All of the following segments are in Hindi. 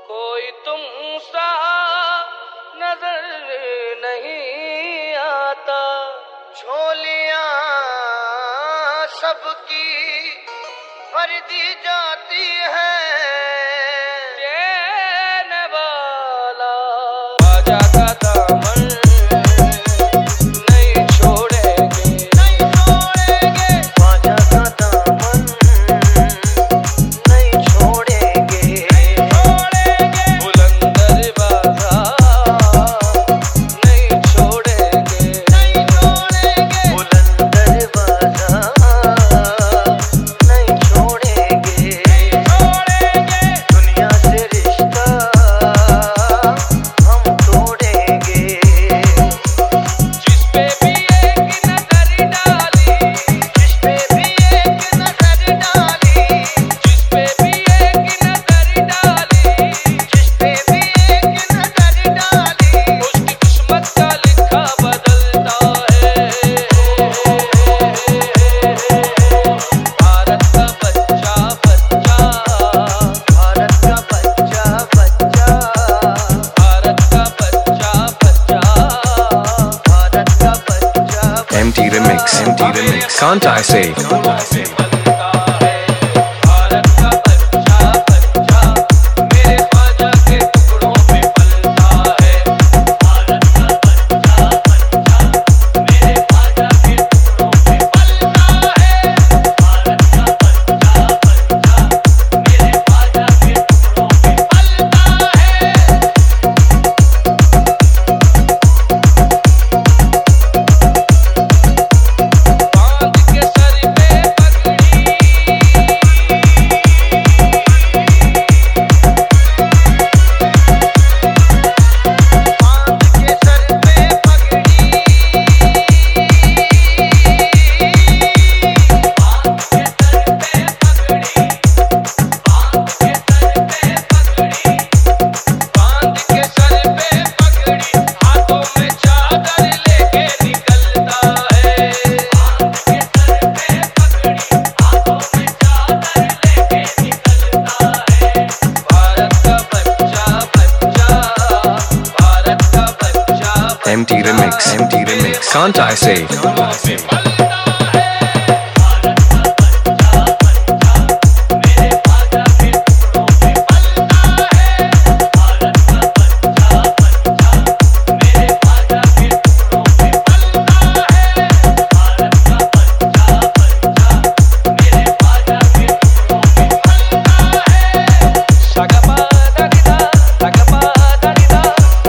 कोई तुम सा नजर नहीं आता, झोलियां सबकी भर दी जाती है, देने वाला आजा का दामन नहीं छोड़ेंगे, नहीं छोड़ेंगे, आजा का दामन नहीं छोड़ेंगे, नहीं छोड़ेंगे, बुलंद दरवाजा नहीं छोड़ेंगे, नहीं छोड़ेंगे, बुलंद दरवाजा नहीं छोड़ेंगे, नहीं छोड़ेंगे, दुनिया से रिश्ता हम तोड़ेंगे। जिस पे भी एक नजर डाली, जिस पे भी एक नजर डाली, जिस पे भी एक नजर डाली, जिस पे भी एक नजर डाली, उसकी किस्मत का लिखा बदलता है। भारत का बच्चा बच्चा, भारत का बच्चा बच्चा, भारत का बच्चा बच्चा, भारत का बच्चा MT Remix, MT Remix. Can't I say? Bharat का बच्चा बच्चा मेरे ख्वाजा के टुकड़ों में पलता है, भारत का बच्चा बच्चा मेरे ख्वाजा के टुकड़ों में पलता है, भारत का बच्चा बच्चा मेरे ख्वाजा के टुकड़ों में पलता है। बांध के सर पे पगड़ी, बांध के सर पे पगड़ी, बांध के सर पे पगड़ी, बांध के सर पे पगड़ी, बांध के सर पे पगड़ी, हाथों में चादर लेके निकलता है, बांध के सर पे पगड़ी, हाथों में चादर लेके निकलता है। भारत का बच्चा बच्चा, भारत का बच्चा MT Remix, MT Remix. Can't I say? टुकड़ों में पलता है, भारत का बच्चा बच्चा मेरे ख्वाजा के टुकड़ों में पलता है, भारत का बच्चा बच्चा मेरे ख्वाजा के टुकड़ों में पलता है, भारत का बच्चा बच्चा मेरे ख्वाजा के टुकड़ों में पलता है। सगपा दनिदा, सगपा दनिदा,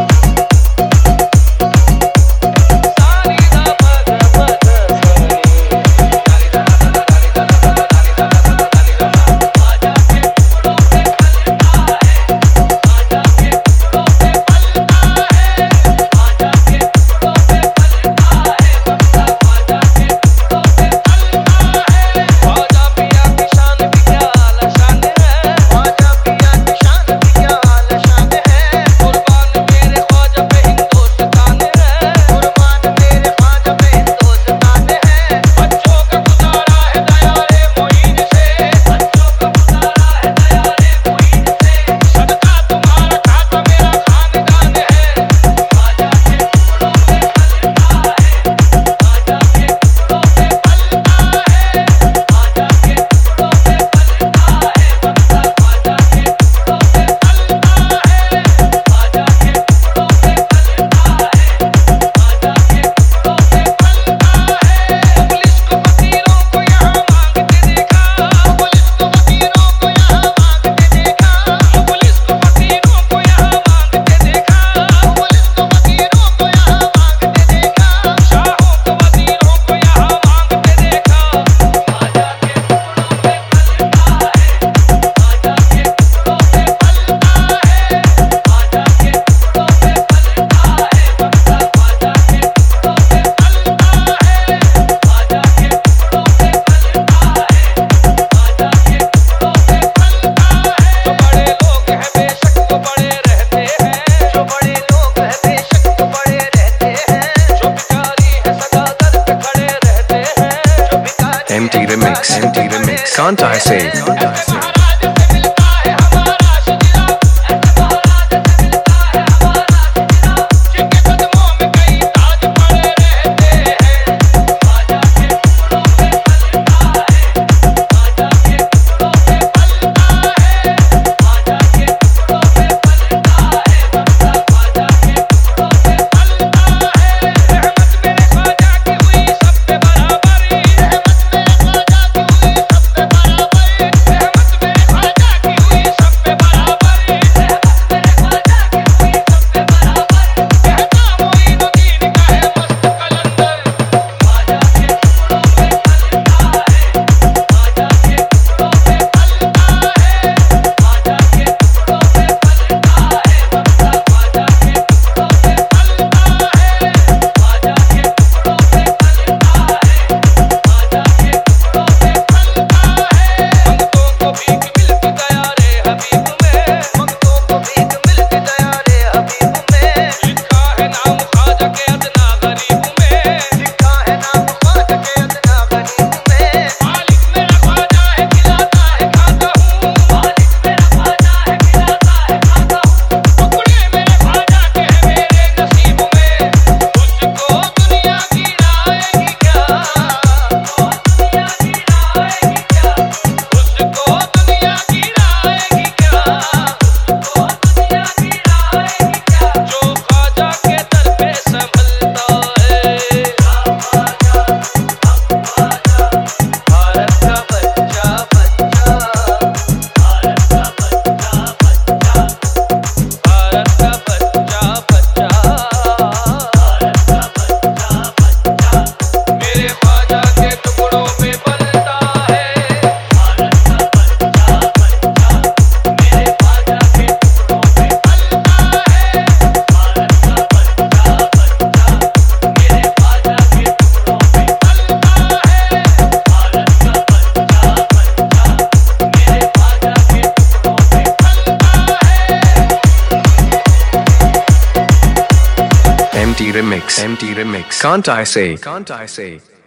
सानिदा पद पद सनी, दनिदा दनिदा दनिदा दनिदा, ख्वाजा के टुकड़ों में पलता है, ख्वाजा के टुकड़ों में पलता है, ख्वाजा के टुकड़ों में पलता है, बंदा ख्वाजा के टुकड़ों में पलता है। ख्वाजा पिया की शान भी क्या आला शान है, ख्वाजा पिया की शान भी क्या आला शान है, कुर्बान मेरे ख्वाजा पे हिंदुस्तान है, कुर्बान मेरे ख्वाजा पे हिंदुस्तान है। बच्चों का गुजारा है दयारे मोइन से, बच्चों का गुजारा है दयारे मोइन से, सदका तुम्हारा खाता मेरा खानदान है। ख्वाजा के टुकड़ों में पलता है, ख्वाजा के टुकड़ों में पलता है, ख्वाजा के टुकड़ों में पलता है, बंदा ख्वाजा के टुकड़ों में पलता है, ख्वाजा के टुकड़ों में पलता है, ख्वाजा के टुकड़ों में पलता है। पुलिस को फकीरों को यहाँ मांगते देखा, पुलिस को फकीरों को यहाँ मांगते देखा, पुलिस को फकीरों को यहाँ मांगते देखा, पुलिस को फकीरों को यहाँ मांगते देखा, शाहों को वजीरों को यहाँ मांगते देखा। ख्वाजा के टुकड़ों में पलता है, ख्वाजा के टुकड़ों में पलता है, ख्वाजा के टुकड़ों में पलता है, बंदा ख्वाजा के टुकड़ों में पलता है, ख्वाजा के टुकड़ों में पलता है, ख्वाजा के टुकड़ों में पलता है। जो बड़े लोग हैं बेशक तो बड़े रहते हैं, जो बड़े लोग हैं बेशक तो बड़े रहते हैं, जो भिखारी है सदा दर पे खड़े रहते हैं, जो भिखारी MT Remix, MT Remix. Can't I say? ऐसे महाराज से मिलता है हमारा शिजरा, ऐसे महाराज MT Remix. MT Remix. Can't I say? Can't I say?